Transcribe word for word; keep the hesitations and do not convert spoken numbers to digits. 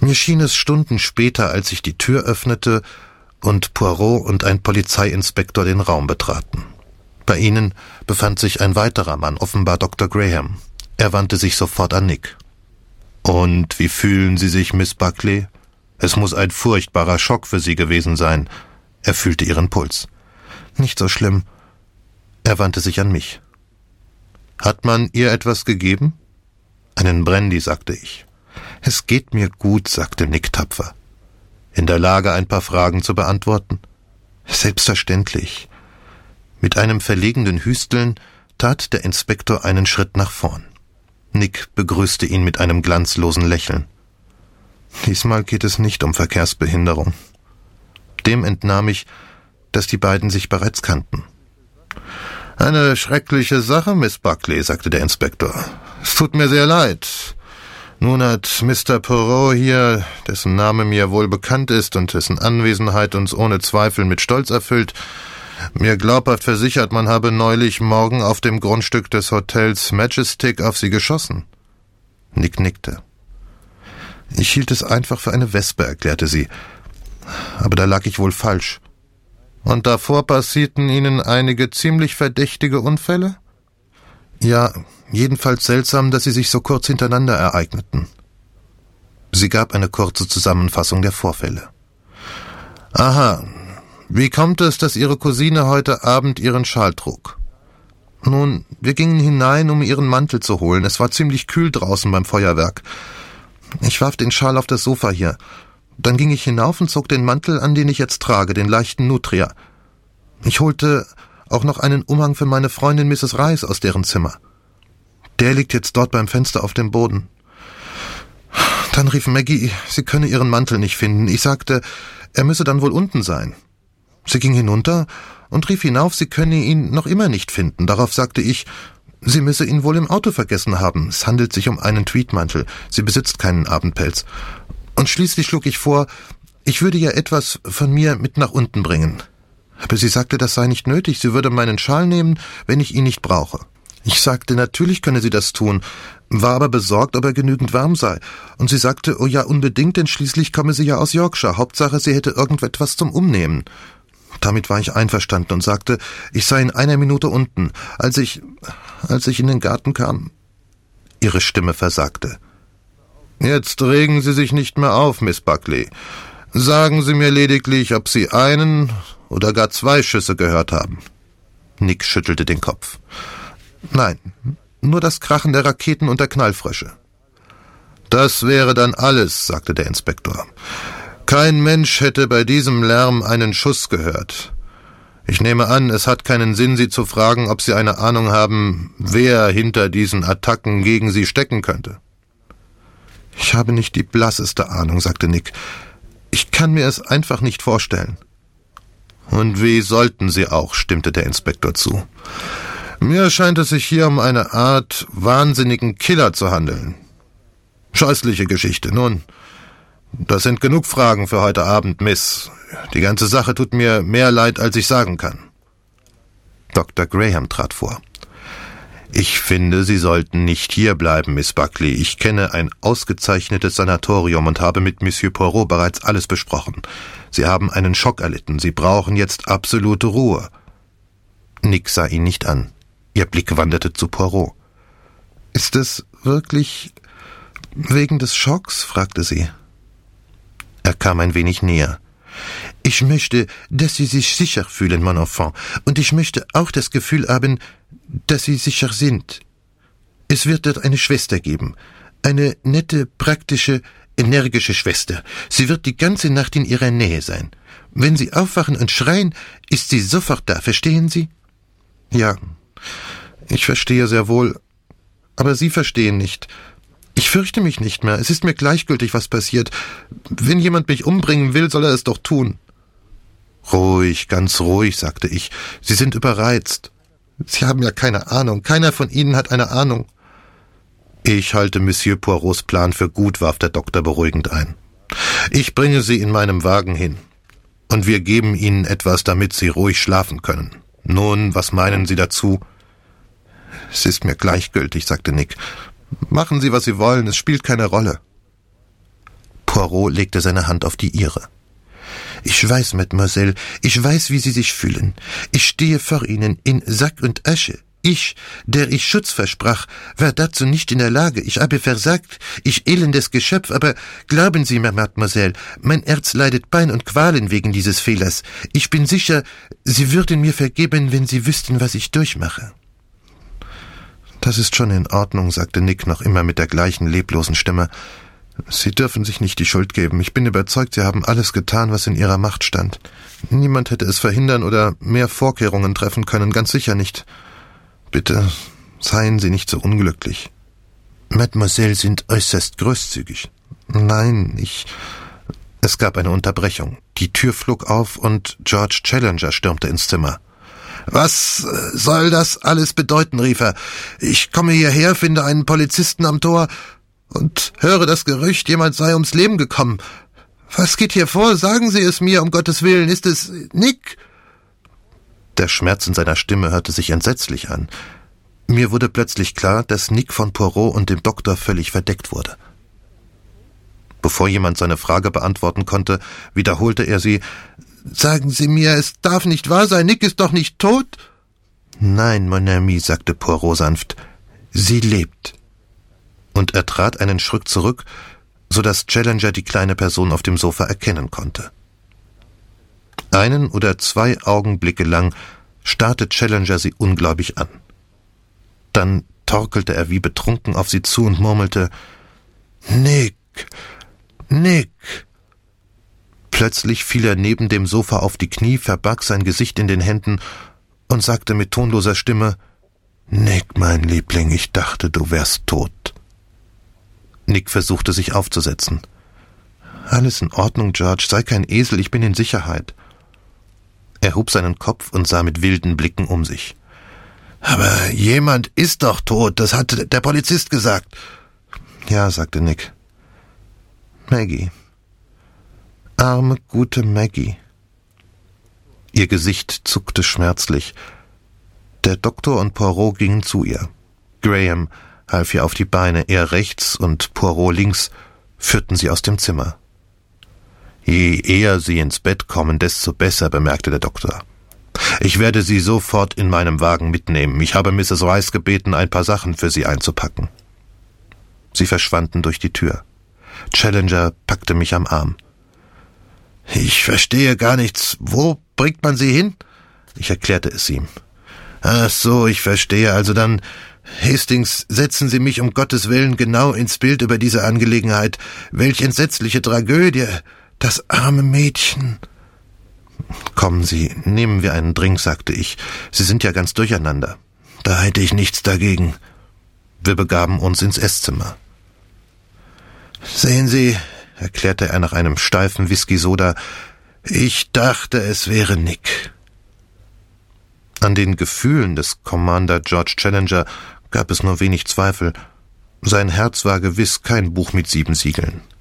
Mir schien es Stunden später, als ich die Tür öffnete und Poirot und ein Polizeiinspektor den Raum betraten. Bei ihnen befand sich ein weiterer Mann, offenbar Doktor Graham. Er wandte sich sofort an Nick. »Und wie fühlen Sie sich, Miss Buckley? Es muss ein furchtbarer Schock für Sie gewesen sein.« Er fühlte ihren Puls. »Nicht so schlimm.« Er wandte sich an mich. »Hat man ihr etwas gegeben?« »Einen Brandy«, sagte ich. »Es geht mir gut«, sagte Nick tapfer. »In der Lage, ein paar Fragen zu beantworten?« »Selbstverständlich.« Mit einem verlegenen Hüsteln tat der Inspektor einen Schritt nach vorn. Nick begrüßte ihn mit einem glanzlosen Lächeln. »Diesmal geht es nicht um Verkehrsbehinderung.« Dem entnahm ich, dass die beiden sich bereits kannten. »Eine schreckliche Sache, Miss Buckley«, sagte der Inspektor. »Es tut mir sehr leid. Nun hat Mister Poirot hier, dessen Name mir wohl bekannt ist und dessen Anwesenheit uns ohne Zweifel mit Stolz erfüllt, mir glaubhaft versichert, man habe neulich morgen auf dem Grundstück des Hotels Majestic auf sie geschossen.« Nick nickte. »Ich hielt es einfach für eine Wespe«, erklärte sie. »Aber da lag ich wohl falsch.« »Und davor passierten Ihnen einige ziemlich verdächtige Unfälle?« »Ja, jedenfalls seltsam, dass sie sich so kurz hintereinander ereigneten.« Sie gab eine kurze Zusammenfassung der Vorfälle. »Aha. Wie kommt es, dass Ihre Cousine heute Abend ihren Schal trug?« »Nun, wir gingen hinein, um ihren Mantel zu holen. Es war ziemlich kühl draußen beim Feuerwerk. Ich warf den Schal auf das Sofa hier. Dann ging ich hinauf und zog den Mantel an, den ich jetzt trage, den leichten Nutria. Ich holte auch noch einen Umhang für meine Freundin Misses Rice aus deren Zimmer. Der liegt jetzt dort beim Fenster auf dem Boden. Dann rief Maggie, sie könne ihren Mantel nicht finden. Ich sagte, er müsse dann wohl unten sein. Sie ging hinunter und rief hinauf, sie könne ihn noch immer nicht finden. Darauf sagte ich, sie müsse ihn wohl im Auto vergessen haben. Es handelt sich um einen Tweedmantel. Sie besitzt keinen Abendpelz. Und schließlich schlug ich vor, ich würde ihr etwas von mir mit nach unten bringen. Aber sie sagte, das sei nicht nötig. Sie würde meinen Schal nehmen, wenn ich ihn nicht brauche. Ich sagte, natürlich könne sie das tun, war aber besorgt, ob er genügend warm sei. Und sie sagte, oh ja, unbedingt, denn schließlich komme sie ja aus Yorkshire. Hauptsache, sie hätte irgendetwas zum Umnehmen. Damit war ich einverstanden und sagte, ich sei in einer Minute unten. Als ich, als ich in den Garten kam, ihre Stimme versagte. Jetzt regen Sie sich nicht mehr auf, Miss Buckley. Sagen Sie mir lediglich, ob Sie einen oder gar zwei Schüsse gehört haben. Nick schüttelte den Kopf. Nein, nur das Krachen der Raketen und der Knallfrösche. Das wäre dann alles, sagte der Inspektor. Kein Mensch hätte bei diesem Lärm einen Schuss gehört. Ich nehme an, es hat keinen Sinn, Sie zu fragen, ob Sie eine Ahnung haben, wer hinter diesen Attacken gegen Sie stecken könnte. Ich habe nicht die blasseste Ahnung, sagte Nick. Ich kann mir es einfach nicht vorstellen. Und wie sollten Sie auch, stimmte der Inspektor zu. Mir scheint es sich hier um eine Art wahnsinnigen Killer zu handeln. Scheußliche Geschichte. Nun, das sind genug Fragen für heute Abend, Miss. Die ganze Sache tut mir mehr leid, als ich sagen kann. Doktor Graham trat vor. Ich finde, Sie sollten nicht hier bleiben, Miss Buckley. Ich kenne ein ausgezeichnetes Sanatorium und habe mit Monsieur Poirot bereits alles besprochen. Sie haben einen Schock erlitten. Sie brauchen jetzt absolute Ruhe. Nick sah ihn nicht an. Ihr Blick wanderte zu Poirot. »Ist es wirklich wegen des Schocks?« fragte sie. Er kam ein wenig näher. »Ich möchte, dass Sie sich sicher fühlen, mon enfant, und ich möchte auch das Gefühl haben, dass Sie sicher sind. Es wird dort eine Schwester geben, eine nette, praktische, energische Schwester. Sie wird die ganze Nacht in Ihrer Nähe sein. Wenn Sie aufwachen und schreien, ist sie sofort da, verstehen Sie?« »Ja, ich verstehe sehr wohl, aber Sie verstehen nicht. Ich fürchte mich nicht mehr, es ist mir gleichgültig, was passiert. Wenn jemand mich umbringen will, soll er es doch tun.« »Ruhig, ganz ruhig«, sagte ich. »Sie sind überreizt. Sie haben ja keine Ahnung. Keiner von Ihnen hat eine Ahnung.« »Ich halte Monsieur Poirots Plan für gut«, warf der Doktor beruhigend ein. »Ich bringe Sie in meinem Wagen hin. Und wir geben Ihnen etwas, damit Sie ruhig schlafen können. Nun, was meinen Sie dazu?« »Es ist mir gleichgültig«, sagte Nick. »Machen Sie, was Sie wollen, es spielt keine Rolle.« Poirot legte seine Hand auf die ihre. »Ich weiß, Mademoiselle, ich weiß, wie Sie sich fühlen. Ich stehe vor Ihnen in Sack und Asche. Ich, der ich Schutz versprach, war dazu nicht in der Lage. Ich habe versagt, ich elendes Geschöpf, aber glauben Sie mir, Mademoiselle, mein Herz leidet Pein und Qualen wegen dieses Fehlers. Ich bin sicher, Sie würden mir vergeben, wenn Sie wüssten, was ich durchmache.« »Das ist schon in Ordnung«, sagte Nick noch immer mit der gleichen leblosen Stimme. »Sie dürfen sich nicht die Schuld geben. Ich bin überzeugt, Sie haben alles getan, was in Ihrer Macht stand. Niemand hätte es verhindern oder mehr Vorkehrungen treffen können, ganz sicher nicht. Bitte, seien Sie nicht so unglücklich.« »Mademoiselle sind äußerst großzügig.« »Nein, ich...« Es gab eine Unterbrechung. Die Tür flog auf und George Challenger stürmte ins Zimmer. »Was soll das alles bedeuten?« rief er. »Ich komme hierher, finde einen Polizisten am Tor und höre das Gerücht, jemand sei ums Leben gekommen. Was geht hier vor? Sagen Sie es mir, um Gottes Willen. Ist es Nick?« Der Schmerz in seiner Stimme hörte sich entsetzlich an. Mir wurde plötzlich klar, dass Nick von Poirot und dem Doktor völlig verdeckt wurde. Bevor jemand seine Frage beantworten konnte, wiederholte er sie. »Sagen Sie mir, es darf nicht wahr sein, Nick ist doch nicht tot?« »Nein, mon ami«, sagte Poirot sanft, »sie lebt.« Und er trat einen Schritt zurück, so dass Challenger die kleine Person auf dem Sofa erkennen konnte. Einen oder zwei Augenblicke lang starrte Challenger sie ungläubig an. Dann torkelte er wie betrunken auf sie zu und murmelte, »Nick, Nick!« Plötzlich fiel er neben dem Sofa auf die Knie, verbarg sein Gesicht in den Händen und sagte mit tonloser Stimme, »Nick, mein Liebling, ich dachte, du wärst tot.« Nick versuchte sich aufzusetzen. »Alles in Ordnung, George, sei kein Esel, ich bin in Sicherheit.« Er hob seinen Kopf und sah mit wilden Blicken um sich. »Aber jemand ist doch tot, das hat der Polizist gesagt.« »Ja«, sagte Nick. »Maggie. Arme, gute Maggie.« Ihr Gesicht zuckte schmerzlich. Der Doktor und Poirot gingen zu ihr. Graham half ihr auf die Beine, er rechts und Poirot links, führten sie aus dem Zimmer. »Je eher Sie ins Bett kommen, desto besser«, bemerkte der Doktor. »Ich werde Sie sofort in meinem Wagen mitnehmen. Ich habe Misses Rice gebeten, ein paar Sachen für Sie einzupacken.« Sie verschwanden durch die Tür. Challenger packte mich am Arm. »Ich verstehe gar nichts. Wo bringt man Sie hin?« Ich erklärte es ihm. »Ach so, ich verstehe. Also dann, Hastings, setzen Sie mich um Gottes Willen genau ins Bild über diese Angelegenheit. Welch entsetzliche Tragödie. Das arme Mädchen.« »Kommen Sie, nehmen wir einen Drink«, sagte ich. »Sie sind ja ganz durcheinander.« »Da hätte ich nichts dagegen.« Wir begaben uns ins Esszimmer. »Sehen Sie«, erklärte er nach einem steifen Whisky-Soda, »ich dachte, es wäre Nick.« An den Gefühlen des Commander George Challenger gab es nur wenig Zweifel. Sein Herz war gewiss kein Buch mit sieben Siegeln.